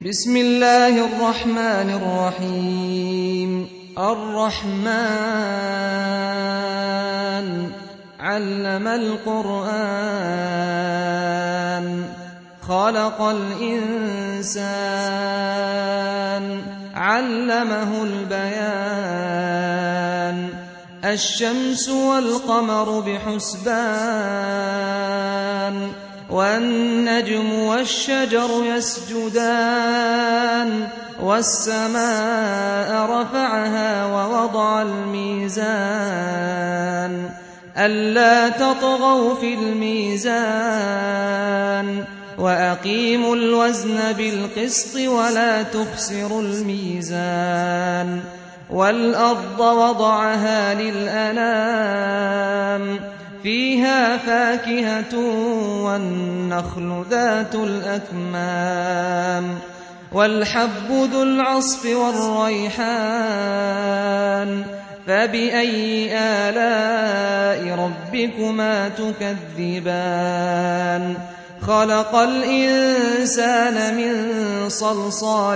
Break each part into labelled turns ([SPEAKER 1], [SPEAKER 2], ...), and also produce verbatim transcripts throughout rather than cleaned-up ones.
[SPEAKER 1] بسم الله الرحمن الرحيم الرحمن علم القرآن خلق الإنسان علمه البيان الشمس والقمر بحسبان والنجم والشجر يسجدان والسماء رفعها ووضع الميزان ألا تطغوا في الميزان وأقيموا الوزن بالقسط ولا تخسروا الميزان والأرض وضعها للأنام فيها فاكهة والنخل ذات الأكمام والحب ذو العصف والريحان فبأي آلاء ربكما تكذبان خلق الإنسان من صلصال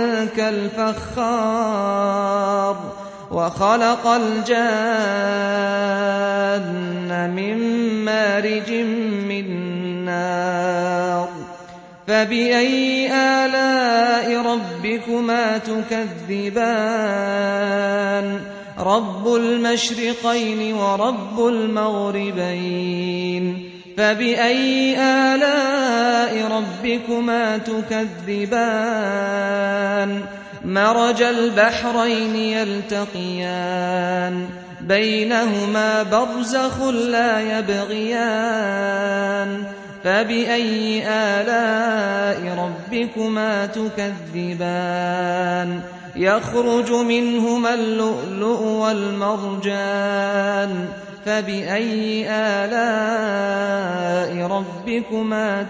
[SPEAKER 1] كالفخار وخلق الجان من مارج من نار فبأي آلاء ربكما تكذبان رب المشرقين ورب المغربين فبأي آلاء ربكما تكذبان مرج البحرين يلتقيان بينهما برزخ لا يبغيان فبأي آلاء ربكما تكذبان يخرج منهما اللؤلؤ والمرجان فبأي آلاء ربكما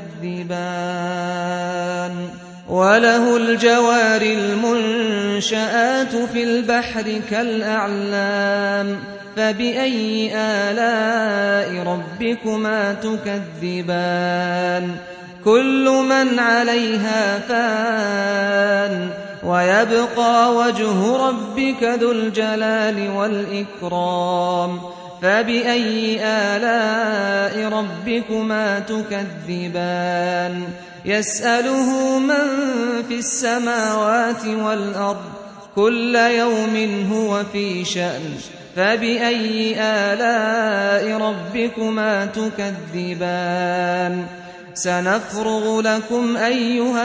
[SPEAKER 1] تكذبان وله الجوار المنشآت في البحر كالأعلام فبأي آلاء ربكما تكذبان كل من عليها فان ويبقى وجه ربك ذو الجلال والإكرام فبأي آلاء ربكما تكذبان يسأله من في السماوات والأرض كل يوم هو في شأن فبأي آلاء ربكما تكذبان سنفرغ لكم أيها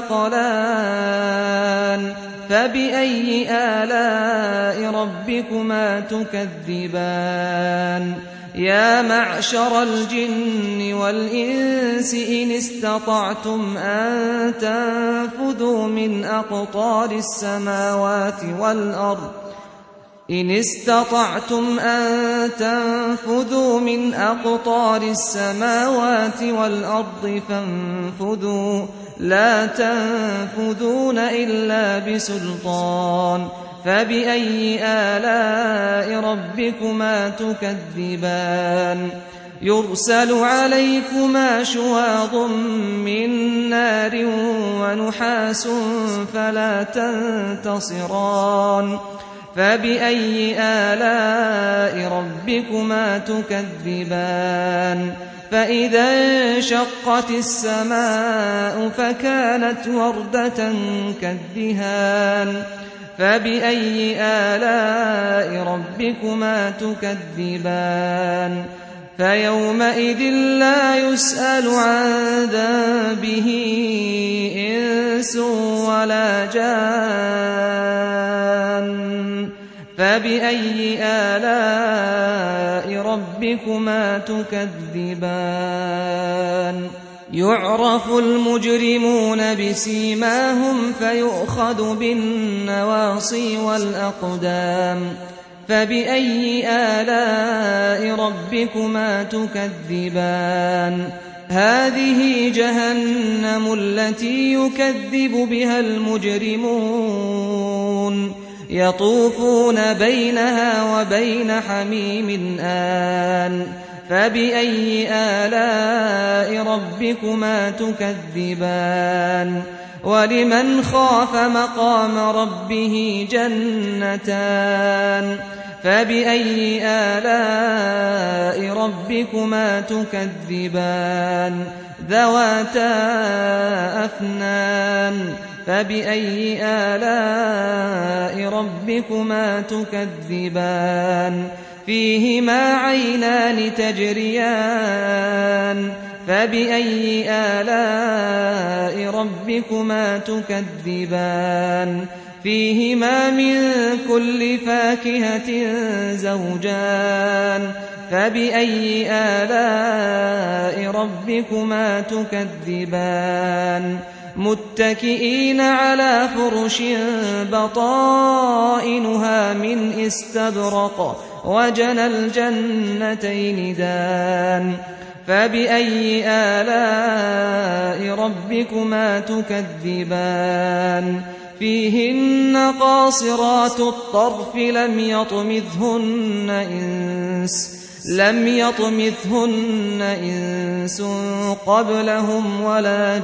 [SPEAKER 1] الثقلان فبأي آلاء ربكما تكذبان يا معشر الجن والإنس إن استطعتم أن تنفذوا من أقطار السماوات والأرض إن استطعتم أن تنفذوا من أقطار السماوات والأرض فانفذوا لا تنفذون إلا بسلطان فبأي آلاء ربكما تكذبان يرسل عليكما شواظ من نار ونحاس فلا تنتصران فبأي آلاء ربكما تكذبان فإذا انشقت السماء فكانت وردة كالدهان فبأي آلاء ربكما تكذبان فيومئذ لا يسأل عن ذنبه إنس ولا جان فبأي آلاء ربكما تكذبان يعرف المجرمون بسيماهم فيؤخذ بالنواصي والأقدام فبأي آلاء ربكما تكذبان هذه جهنم التي يكذب بها المجرمون يطوفون بينها وبين حميم آن فبأي آلاء ربكما تكذبان ولمن خاف مقام ربه جنتان فبأي آلاء ربكما تكذبان ذواتا أفنان فبأي آلاء ربكما تكذبان فيهما عينان تجريان فبأي آلاء ربكما تكذبان فيهما من كل فاكهة زوجان فبأي آلاء ربكما تكذبان متكئين على فرش بطائنها من استبرق وجنى الجنتين دان فبأي آلاء ربكما تكذبان فيهن قاصرات الطرف لم يطمثهن إنس لم يطمثهن إنس قبلهم ولا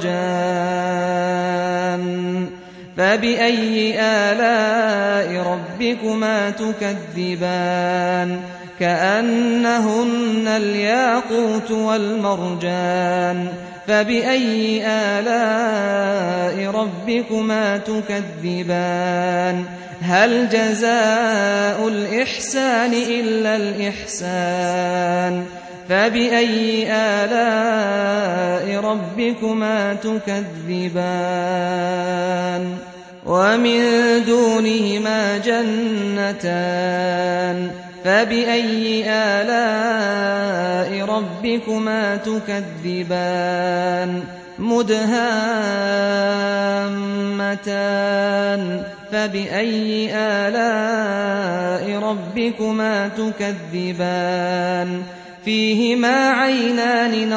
[SPEAKER 1] جان فبأي آلاء ربكما تكذبان كأنهن الياقوت والمرجان فبأي آلاء ربكما تكذبان هل جزاء الإحسان إلا الإحسان فبأي آلاء ربكما تكذبان ومن دونهما جنتان فبأي آلاء ربكما تكذبان مدهامتان فبأي آلاء ربكما تكذبان فيهما عينان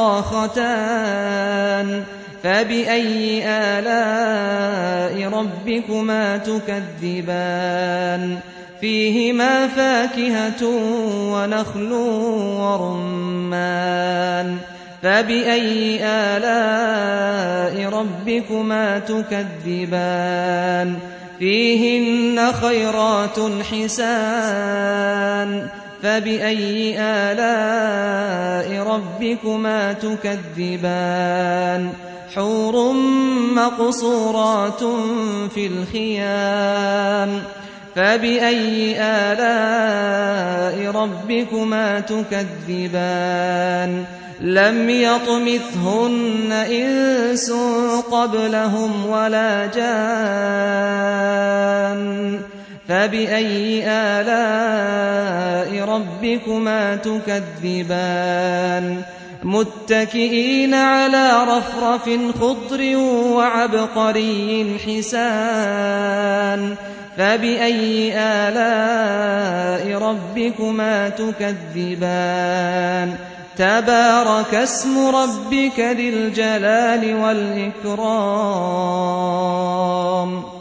[SPEAKER 1] نضاختان فبأي آلاء ربكما تكذبان فيهما فاكهة ونخل ورمان فبأي آلاء ربكما تكذبان فيهن خيرات حسان فبأي آلاء ربكما تكذبان حور مقصورات في الخيام فبأي آلاء ربكما تكذبان لم يطمثهن إنس قبلهم ولا جان فبأي آلاء ربكما تكذبان متكئين على رفرف خضر وعبقري حسان فبأي آلاء ربكما تكذبان تبارك اسم ربك ذي الجلال والإكرام